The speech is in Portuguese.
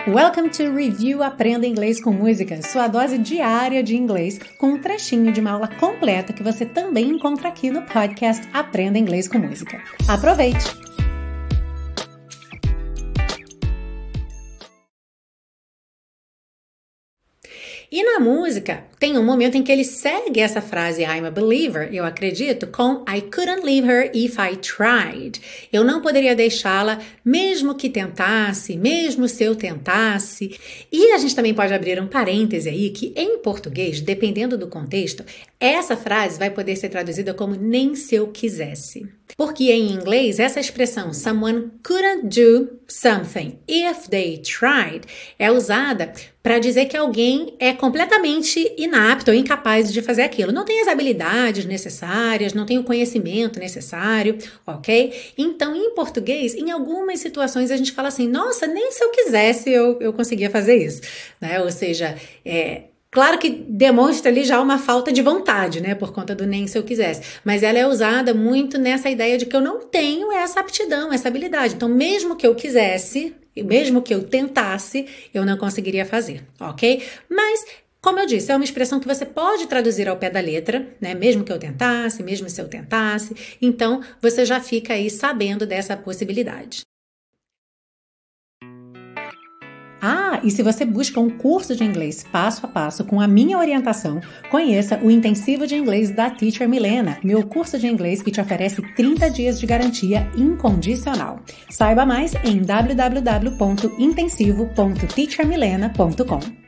Welcome to Review Aprenda Inglês com Música, sua dose diária de inglês, com um trechinho de uma aula completa que você também encontra aqui no podcast Aprenda Inglês com Música. Aproveite! E na música, tem um momento em que ele segue essa frase I'm a believer, eu acredito, com I couldn't leave her if I tried. Eu não poderia deixá-la mesmo que tentasse, mesmo se eu tentasse. E a gente também pode abrir um parêntese aí que em português, dependendo do contexto, essa frase vai poder ser traduzida como nem se eu quisesse. Porque em inglês, essa expressão someone couldn't do something if they tried é usada para dizer que alguém é completamente inapto ou incapaz de fazer aquilo. Não tem as habilidades necessárias, não tem o conhecimento necessário, ok? Então, em português, em algumas situações a gente fala assim, nossa, nem se eu quisesse eu conseguia fazer isso, né? Ou seja, claro que demonstra ali já uma falta de vontade, né? Por conta do nem se eu quisesse. Mas ela é usada muito nessa ideia de que eu não tenho essa aptidão, essa habilidade. Então, mesmo que eu quisesse, mesmo que eu tentasse, eu não conseguiria fazer, ok? Mas, como eu disse, é uma expressão que você pode traduzir ao pé da letra, né? Mesmo que eu tentasse, mesmo se eu tentasse. Então, você já fica aí sabendo dessa possibilidade. E se você busca um curso de inglês passo a passo com a minha orientação, conheça o Intensivo de Inglês da Teacher Milena, meu curso de inglês que te oferece 30 dias de garantia incondicional. Saiba mais em www.intensivo.teachermilena.com.